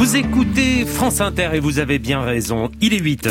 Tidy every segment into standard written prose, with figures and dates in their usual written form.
Vous écoutez France Inter et vous avez bien raison, il est 8h.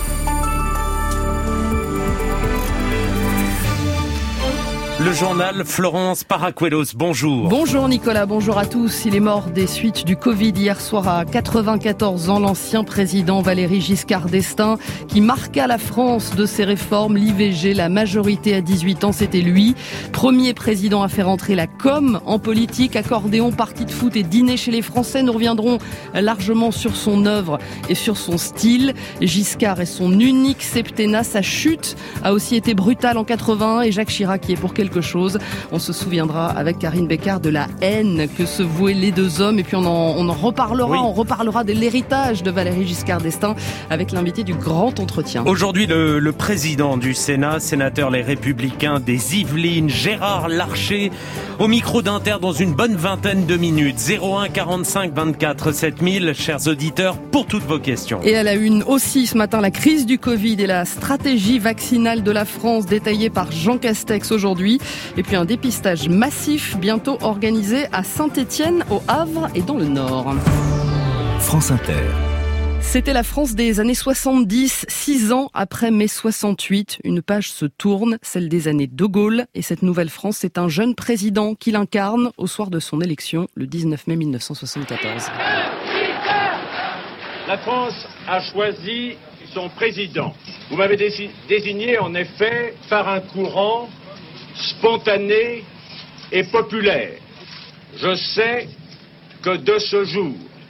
Le journal Florence Paracuelos, bonjour. Bonjour Nicolas, bonjour à tous. Il est mort des suites du Covid hier soir à 94 ans. L'ancien président Valéry Giscard d'Estaing qui marqua la France de ses réformes, l'IVG, la majorité à 18 ans, c'était lui. Premier président à faire entrer la com en politique, accordéon, partie de foot et dîner chez les Français. Nous reviendrons largement sur son œuvre et sur son style. Giscard et son unique septennat, sa chute a aussi été brutale en 81 et Jacques Chirac qui est pour quelque chose. On se souviendra avec Karine Bécard de la haine que se vouaient les deux hommes et puis on en reparlera. Oui. On reparlera de l'héritage de Valéry Giscard d'Estaing avec l'invité du grand entretien. Aujourd'hui, le président du Sénat, sénateur Les Républicains des Yvelines, Gérard Larcher, au micro d'Inter dans une bonne vingtaine de minutes. 01 45 24 7000, chers auditeurs, pour toutes vos questions. Et à la une aussi ce matin, la crise du Covid et la stratégie vaccinale de la France détaillée par Jean Castex aujourd'hui. Et puis un dépistage massif bientôt organisé à Saint-Étienne, au Havre et dans le Nord. France Inter. C'était la France des années 70, 6 ans après mai 68. Une page se tourne, celle des années De Gaulle. Et cette nouvelle France, c'est un jeune président qui l'incarne au soir de son élection, le 19 mai 1974. La France a choisi son président. Vous m'avez désigné en effet par un courant spontané et populaire. Je sais que de ce jour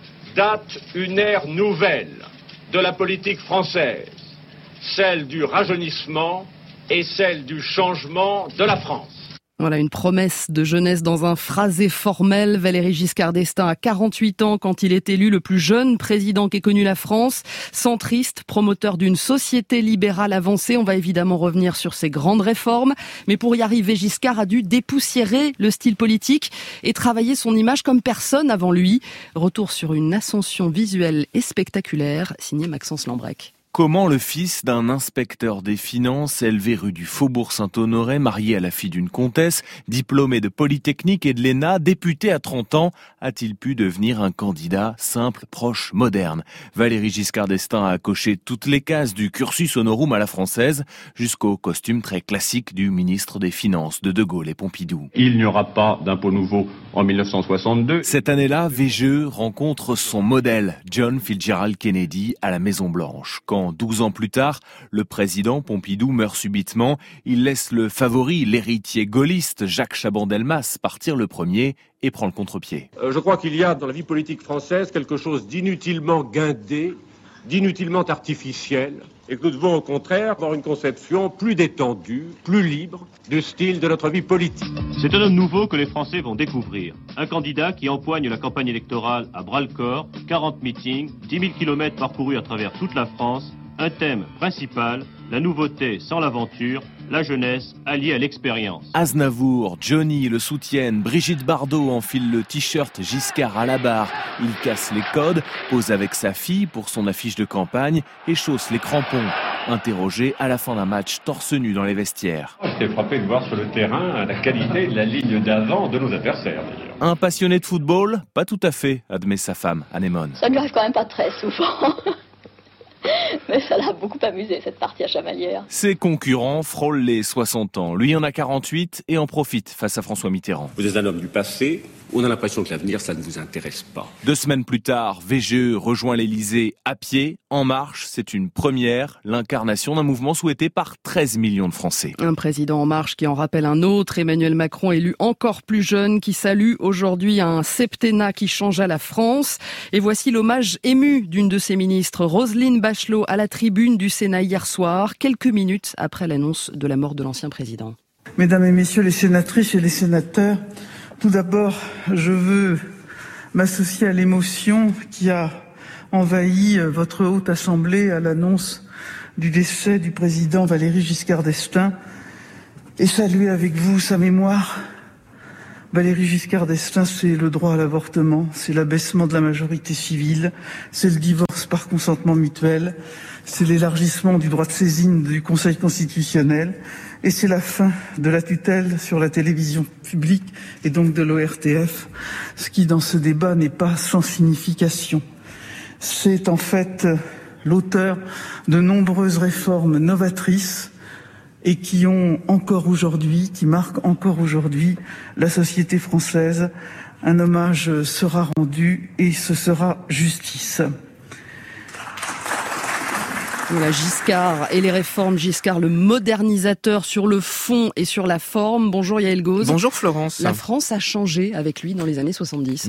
date une ère nouvelle de la politique française, celle du rajeunissement et celle du changement de la France. Voilà une promesse de jeunesse dans un phrasé formel. Valéry Giscard d'Estaing a 48 ans quand il est élu le plus jeune président qu'ait connu la France. Centriste, promoteur d'une société libérale avancée. On va évidemment revenir sur ses grandes réformes. Mais pour y arriver, Giscard a dû dépoussiérer le style politique et travailler son image comme personne avant lui. Retour sur une ascension visuelle et spectaculaire, signé Maxence Lambrec. Comment le fils d'un inspecteur des finances, élevé rue du Faubourg Saint-Honoré, marié à la fille d'une comtesse, diplômé de Polytechnique et de l'ENA, député à 30 ans, a-t-il pu devenir un candidat simple, proche, moderne ? Valéry Giscard d'Estaing a coché toutes les cases du cursus honorum à la française, jusqu'au costume très classique du ministre des Finances de Gaulle et Pompidou. Il n'y aura pas d'impôt nouveau en 1962. Cette année-là, VGE rencontre son modèle, John Fitzgerald Kennedy, à la Maison-Blanche. Quand 12 ans plus tard, le président Pompidou meurt subitement, il laisse le favori, l'héritier gaulliste Jacques Chaban-Delmas partir le premier et prend le contre-pied. Je crois qu'il y a dans la vie politique française quelque chose d'inutilement guindé, d'inutilement artificiel, et que nous devons au contraire avoir une conception plus détendue, plus libre du style de notre vie politique. C'est un homme nouveau que les Français vont découvrir. Un candidat qui empoigne la campagne électorale à bras-le-corps, 40 meetings, 10 000 kilomètres parcourus à travers toute la France, un thème principal, la nouveauté sans l'aventure, la jeunesse alliée à l'expérience. Aznavour, Johnny le soutiennent, Brigitte Bardot enfile le t-shirt Giscard à la barre. Il casse les codes, pose avec sa fille pour son affiche de campagne et chausse les crampons. Interrogé à la fin d'un match torse nu dans les vestiaires. J'étais frappé de voir sur le terrain la qualité de la ligne d'avant de nos adversaires d'ailleurs. Un passionné de football ? Pas tout à fait, admet sa femme, Anémone. Ça ne lui arrive quand même pas très souvent. Mais ça l'a beaucoup amusé, cette partie à Chamalières. Ses concurrents frôlent les 60 ans. Lui en a 48 et en profite face à François Mitterrand. Vous êtes un homme du passé, on a l'impression que l'avenir, ça ne vous intéresse pas. 2 semaines plus tard, VGE rejoint l'Élysée à pied, en marche. C'est une première, l'incarnation d'un mouvement souhaité par 13 millions de Français. Un président en marche qui en rappelle un autre, Emmanuel Macron, élu encore plus jeune, qui salue aujourd'hui un septennat qui changea la France. Et voici l'hommage ému d'une de ses ministres, Roselyne Bachelot, à la tribune du Sénat hier soir, quelques minutes après l'annonce de la mort de l'ancien président. Mesdames et messieurs les sénatrices et les sénateurs, tout d'abord, je veux m'associer à l'émotion qui a envahi votre haute assemblée à l'annonce du décès du président Valéry Giscard d'Estaing et saluer avec vous sa mémoire. Valéry Giscard d'Estaing, c'est le droit à l'avortement, c'est l'abaissement de la majorité civile, c'est le divorce par consentement mutuel, c'est l'élargissement du droit de saisine du Conseil constitutionnel et c'est la fin de la tutelle sur la télévision publique et donc de l'ORTF, ce qui dans ce débat n'est pas sans signification. C'est en fait l'auteur de nombreuses réformes novatrices et qui marquent encore aujourd'hui la société française. Un hommage sera rendu et ce sera justice. Voilà, Giscard et les réformes. Giscard, le modernisateur sur le fond et sur la forme. Bonjour Yael Gauz. Bonjour Florence. La France a changé avec lui dans les années 70.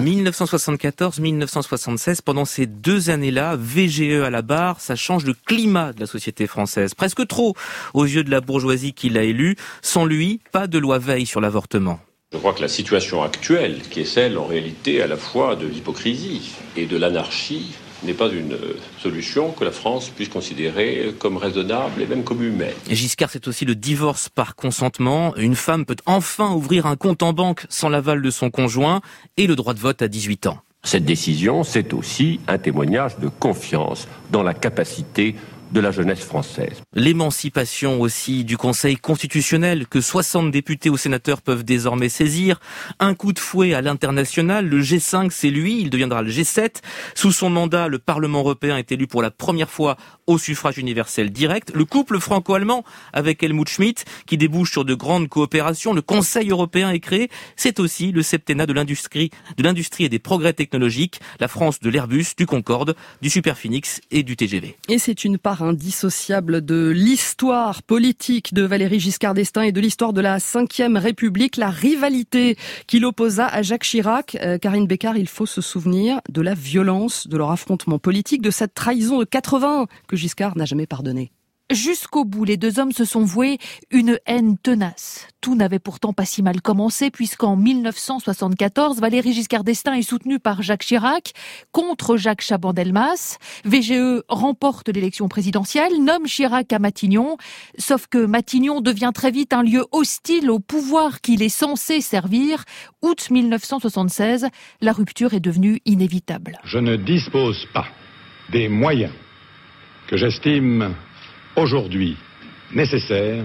1974-1976, pendant ces 2 années-là, VGE à la barre, ça change le climat de la société française. Presque trop aux yeux de la bourgeoisie qui l'a élu. Sans lui, pas de loi Veil sur l'avortement. Je crois que la situation actuelle, qui est celle en réalité à la fois de l'hypocrisie et de l'anarchie, n'est pas une solution que la France puisse considérer comme raisonnable et même comme humaine. Giscard, c'est aussi le divorce par consentement. Une femme peut enfin ouvrir un compte en banque sans l'aval de son conjoint et le droit de vote à 18 ans. Cette décision, c'est aussi un témoignage de confiance dans la capacité de la jeunesse française. L'émancipation aussi du Conseil constitutionnel que 60 députés ou sénateurs peuvent désormais saisir. Un coup de fouet à l'international, le G5 c'est lui, il deviendra le G7. Sous son mandat, le Parlement européen est élu pour la première fois au suffrage universel direct. Le couple franco-allemand avec Helmut Schmidt qui débouche sur de grandes coopérations. Le Conseil européen est créé. C'est aussi le septennat de l'industrie et des progrès technologiques. La France de l'Airbus, du Concorde, du Superphénix et du TGV. Et c'est une part indissociable de l'histoire politique de Valéry Giscard d'Estaing et de l'histoire de la Ve République, la rivalité qui l'opposa à Jacques Chirac. Karine Bécard, il faut se souvenir de la violence de leur affrontement politique, de cette trahison de 81 que Giscard n'a jamais pardonné. Jusqu'au bout, les deux hommes se sont voués une haine tenace. Tout n'avait pourtant pas si mal commencé puisqu'en 1974, Valéry Giscard d'Estaing est soutenu par Jacques Chirac contre Jacques Chaban-Delmas. VGE remporte l'élection présidentielle, nomme Chirac à Matignon. Sauf que Matignon devient très vite un lieu hostile au pouvoir qu'il est censé servir. Août 1976, la rupture est devenue inévitable. Je ne dispose pas des moyens que j'estime aujourd'hui nécessaire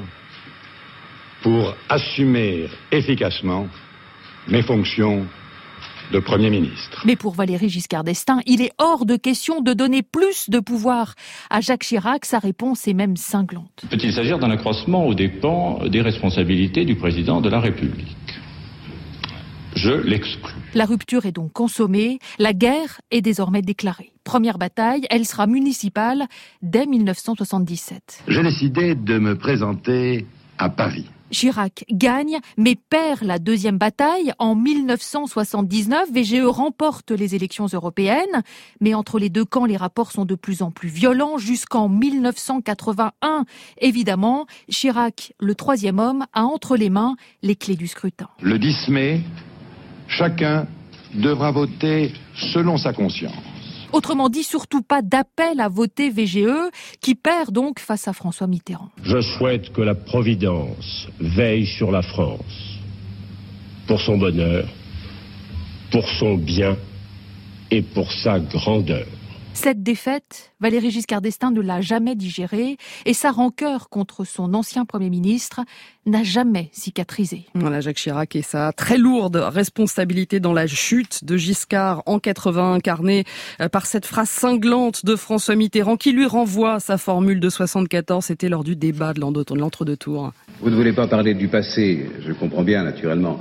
pour assumer efficacement mes fonctions de Premier ministre. Mais pour Valéry Giscard d'Estaing, il est hors de question de donner plus de pouvoir à Jacques Chirac. Sa réponse est même cinglante. Peut-il s'agir d'un accroissement aux dépens des responsabilités du président de la République ? Je l'exclus. La rupture est donc consommée, la guerre est désormais déclarée. Première bataille, elle sera municipale dès 1977. J'ai décidé de me présenter à Paris. Chirac gagne, mais perd la deuxième bataille. En 1979, VGE remporte les élections européennes. Mais entre les deux camps, les rapports sont de plus en plus violents jusqu'en 1981. Évidemment, Chirac, le troisième homme, a entre les mains les clés du scrutin. Le 10 mai, chacun devra voter selon sa conscience. Autrement dit, surtout pas d'appel à voter VGE, qui perd donc face à François Mitterrand. Je souhaite que la Providence veille sur la France, pour son bonheur, pour son bien et pour sa grandeur. Cette défaite, Valéry Giscard d'Estaing ne l'a jamais digérée et sa rancœur contre son ancien Premier ministre n'a jamais cicatrisé. Voilà Jacques Chirac et sa très lourde responsabilité dans la chute de Giscard en 80, incarnée par cette phrase cinglante de François Mitterrand qui lui renvoie sa formule de 74. C'était lors du débat de l'entre-deux tours. Vous ne voulez pas parler du passé, je comprends bien naturellement.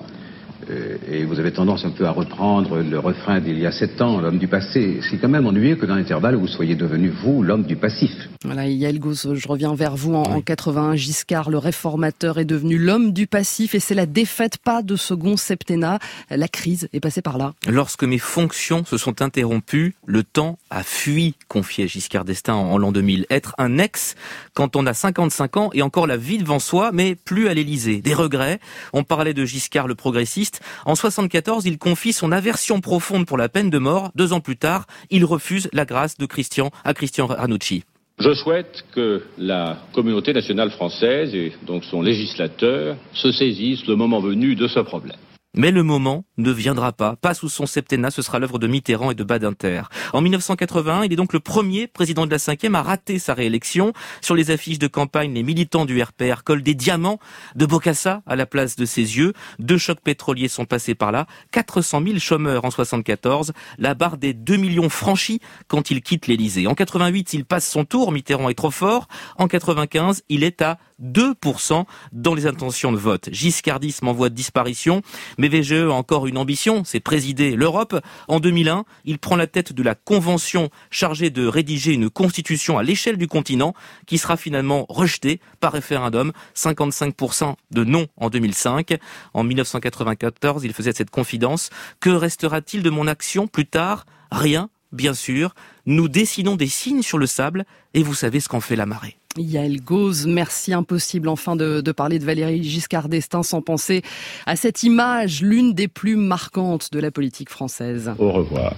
Et vous avez tendance un peu à reprendre le refrain d'il y a 7 ans, l'homme du passé. C'est quand même ennuyeux que dans l'intervalle, vous soyez devenu, vous, l'homme du passif. Voilà, Yael Gauz, je reviens vers vous. En 81, Giscard, le réformateur, est devenu l'homme du passif et c'est la défaite, pas de second septennat. La crise est passée par là. Lorsque mes fonctions se sont interrompues, le temps a fui, confiait Giscard d'Estaing en l'an 2000. Être un ex quand on a 55 ans et encore la vie devant soi, mais plus à l'Élysée. Des regrets. On parlait de Giscard le progressiste. En 74, il confie son aversion profonde pour la peine de mort. 2 ans plus tard, il refuse la grâce de Christian Ranucci. Je souhaite que la communauté nationale française et donc son législateur se saisissent le moment venu de ce problème. Mais le moment ne viendra pas sous son septennat, ce sera l'œuvre de Mitterrand et de Badinter. En 1981, il est donc le premier président de la 5e à rater sa réélection. Sur les affiches de campagne, les militants du RPR collent des diamants de Bokassa à la place de ses yeux. 2 chocs pétroliers sont passés par là. 400 000 chômeurs en 74. La barre des 2 millions franchie quand il quitte l'Élysée. En 88, il passe son tour. Mitterrand est trop fort. En 95, il est à 2% dans les intentions de vote. Giscardisme en voie de disparition. Mais VGE a encore une ambition, c'est présider l'Europe. En 2001, il prend la tête de la convention chargée de rédiger une constitution à l'échelle du continent qui sera finalement rejetée par référendum. 55% de non en 2005. En 1994, il faisait cette confidence. Que restera-t-il de mon action plus tard ? Rien, bien sûr. Nous dessinons des signes sur le sable et vous savez ce qu'en fait la marée. Yael Gauze, merci. Impossible enfin de parler de Valéry Giscard d'Estaing sans penser à cette image, l'une des plus marquantes de la politique française. Au revoir.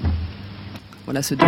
Voilà ce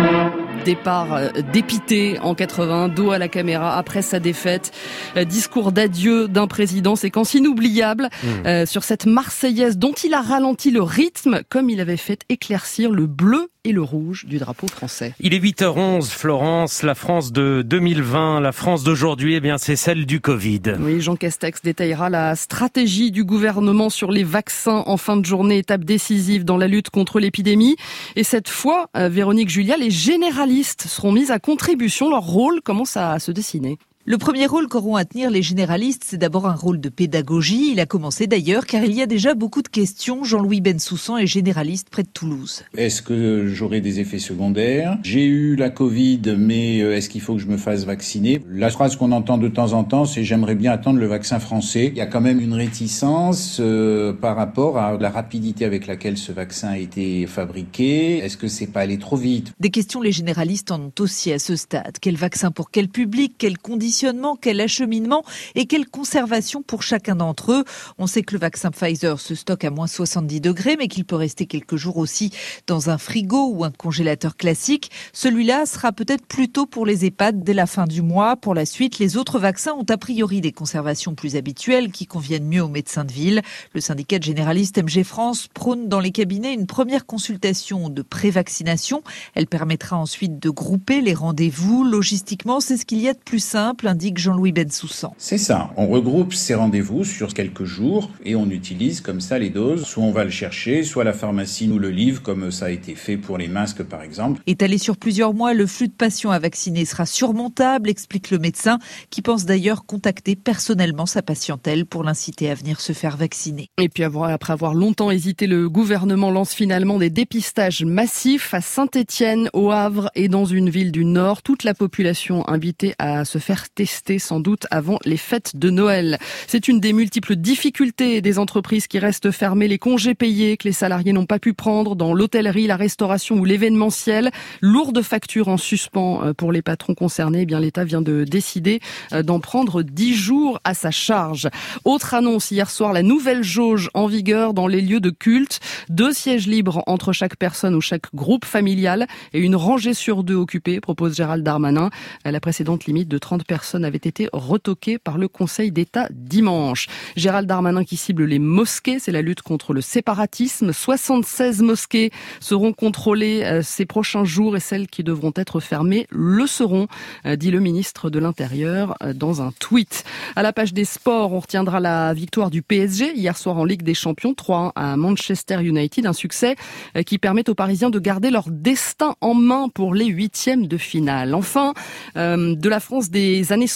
départ dépité en 80, dos à la caméra après sa défaite. Discours d'adieu d'un président, séquence inoubliable sur cette Marseillaise dont il a ralenti le rythme comme il avait fait éclaircir le bleu et le rouge du drapeau français. Il est 8h11, Florence, la France de 2020, la France d'aujourd'hui, eh bien c'est celle du Covid. Oui, Jean Castex détaillera la stratégie du gouvernement sur les vaccins en fin de journée, étape décisive dans la lutte contre l'épidémie. Et cette fois, Véronique Julia, les généralistes seront mis à contribution. Leur rôle commence à se dessiner. Le premier rôle qu'auront à tenir les généralistes, c'est d'abord un rôle de pédagogie. Il a commencé d'ailleurs car il y a déjà beaucoup de questions. Jean-Louis Bensoussan est généraliste près de Toulouse. Est-ce que j'aurai des effets secondaires ? J'ai eu la Covid, mais est-ce qu'il faut que je me fasse vacciner ? La phrase qu'on entend de temps en temps, c'est « j'aimerais bien attendre le vaccin français ». Il y a quand même une réticence par rapport à la rapidité avec laquelle ce vaccin a été fabriqué. Est-ce que c'est pas allé trop vite ? Des questions, les généralistes en ont aussi à ce stade. Quel vaccin pour quel public ? Quelles conditions ? Quel acheminement et quelle conservation pour chacun d'entre eux. On sait que le vaccin Pfizer se stocke à moins 70 degrés, mais qu'il peut rester quelques jours aussi dans un frigo ou un congélateur classique. Celui-là sera peut-être plutôt pour les EHPAD dès la fin du mois. Pour la suite, les autres vaccins ont a priori des conservations plus habituelles qui conviennent mieux aux médecins de ville. Le syndicat de généralistes MG France prône dans les cabinets une première consultation de pré-vaccination. Elle permettra ensuite de grouper les rendez-vous. Logistiquement, c'est ce qu'il y a de plus simple, indique Jean-Louis Bensoussan. C'est ça. On regroupe ces rendez-vous sur quelques jours et on utilise comme ça les doses. Soit on va le chercher, soit la pharmacie nous le livre, comme ça a été fait pour les masques par exemple. Étalé sur plusieurs mois, le flux de patients à vacciner sera surmontable, explique le médecin, qui pense d'ailleurs contacter personnellement sa patientèle pour l'inciter à venir se faire vacciner. Et puis après avoir longtemps hésité, le gouvernement lance finalement des dépistages massifs à Saint-Étienne, au Havre et dans une ville du Nord. Toute la population invitée à se faire tester sans doute avant les fêtes de Noël. C'est une des multiples difficultés des entreprises qui restent fermées, les congés payés que les salariés n'ont pas pu prendre dans l'hôtellerie, la restauration ou l'événementiel. Lourde facture en suspens pour les patrons concernés. Eh bien, l'État vient de décider d'en prendre 10 jours à sa charge. Autre annonce hier soir, la nouvelle jauge en vigueur dans les lieux de culte. 2 sièges libres entre chaque personne ou chaque groupe familial et une rangée sur 2 occupée, propose Gérald Darmanin. La précédente limite de 30 personnes avait été retoquée par le Conseil d'État dimanche. Gérald Darmanin qui cible les mosquées, c'est la lutte contre le séparatisme. 76 mosquées seront contrôlées ces prochains jours et celles qui devront être fermées le seront, dit le ministre de l'Intérieur dans un tweet. À la page des sports, on retiendra la victoire du PSG hier soir en Ligue des Champions, 3-1 à Manchester United, un succès qui permet aux Parisiens de garder leur destin en main pour les 8e de finale. Enfin, de la France des années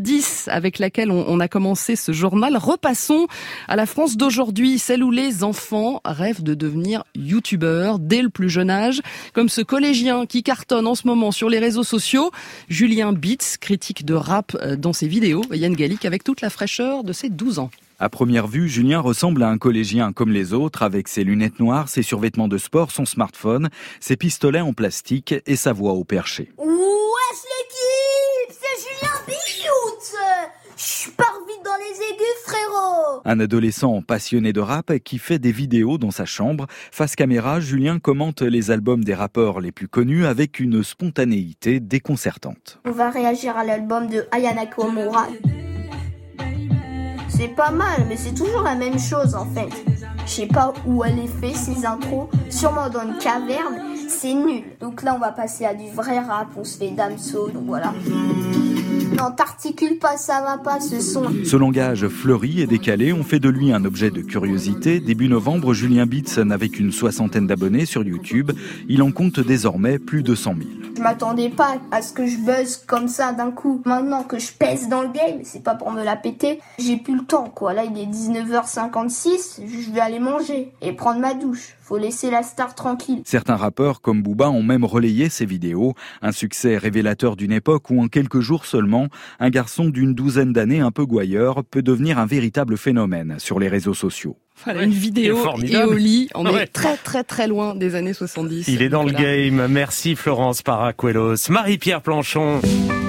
70 avec laquelle on a commencé ce journal. Repassons à la France d'aujourd'hui, celle où les enfants rêvent de devenir youtubeurs dès le plus jeune âge, comme ce collégien qui cartonne en ce moment sur les réseaux sociaux. Julien Beats, critique de rap dans ses vidéos. Yann Gallic avec toute la fraîcheur de ses 12 ans. À première vue, Julien ressemble à un collégien comme les autres, avec ses lunettes noires, ses survêtements de sport, son smartphone, ses pistolets en plastique et sa voix au perché. Wesh l'équipe, c'est Julien Biout. Je pars vite dans les aigus, frérot. Un adolescent passionné de rap qui fait des vidéos dans sa chambre. Face caméra, Julien commente les albums des rappeurs les plus connus avec une spontanéité déconcertante. On va réagir à l'album de Aya Nakamura. C'est pas mal, mais c'est toujours la même chose en fait. Je sais pas où elle est fait ces intros, sûrement dans une caverne, c'est nul. Donc là on va passer à du vrai rap, on se fait Damso, donc voilà. Non, t'articules pas, ça va pas ce son. Ce langage fleuri et décalé ont fait de lui un objet de curiosité. Début novembre, Julien Beats n'avait qu'une 60aine d'abonnés sur YouTube. Il en compte désormais plus de 100 000. Je m'attendais pas à ce que je buzz comme ça d'un coup. Maintenant que je pèse dans le game, c'est pas pour me la péter, j'ai plus le temps quoi. Là il est 19h56, je vais aller manger et prendre ma douche. Faut laisser la star tranquille. Certains rappeurs comme Booba ont même relayé ces vidéos. Un succès révélateur d'une époque où en quelques jours seulement, un garçon d'une 12aine d'années un peu gouailleur peut devenir un véritable phénomène sur les réseaux sociaux. Voilà, une vidéo et au lit. On est très loin des années 70. Il est dans le game. Merci Florence Paracuelos. Marie-Pierre Planchon.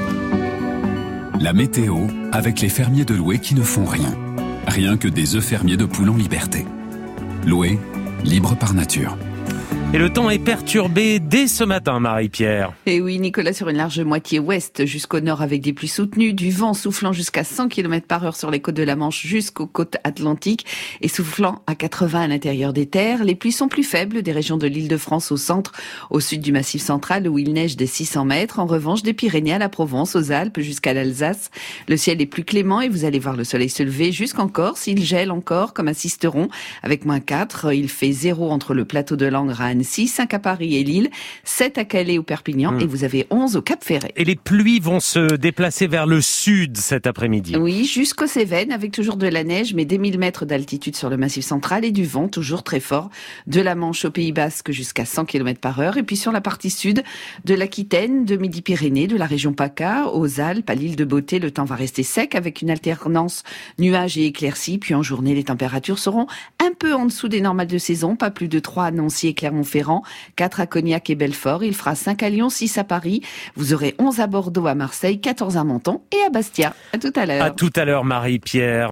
La météo avec les fermiers de Loué qui ne font rien. Rien que des œufs fermiers de poules en liberté. Loué, libre par nature. Et le temps est perturbé dès ce matin, Marie-Pierre. Et oui, Nicolas, sur une large moitié ouest jusqu'au nord avec des pluies soutenues, du vent soufflant jusqu'à 100 km/h sur les côtes de la Manche jusqu'aux côtes atlantiques et soufflant à 80 à l'intérieur des terres. Les pluies sont plus faibles des régions de l'Île-de-France au centre, au sud du Massif central où il neige des 600 mètres. En revanche, des Pyrénées à la Provence, aux Alpes jusqu'à l'Alsace, le ciel est plus clément et vous allez voir le soleil se lever jusqu'en Corse. Il gèle encore comme un Sisteron avec -4. Il fait 0 entre le plateau de Langres à Annecy, 5 à Paris et Lille, 7 à Calais ou Perpignan et vous avez 11 au Cap-Ferret. Et les pluies vont se déplacer vers le sud cet après-midi. Oui, jusqu'aux Cévennes avec toujours de la neige mais des 1000 mètres d'altitude sur le Massif central et du vent toujours très fort de la Manche au Pays Basque jusqu'à 100 km/h et puis sur la partie sud de l'Aquitaine, de Midi-Pyrénées, de la région PACA, aux Alpes, à l'île de Beauté, le temps va rester sec avec une alternance nuages et éclaircies. Puis en journée, les températures seront un peu en dessous des normales de saison, pas plus de 3 à Nancy et Clermont-Ferrand, 4 à Cognac et Belfort, il fera 5 à Lyon, 6 à Paris, vous aurez 11 à Bordeaux, à Marseille, 14 à Menton et à Bastia. À tout à l'heure. À tout à l'heure, Marie-Pierre.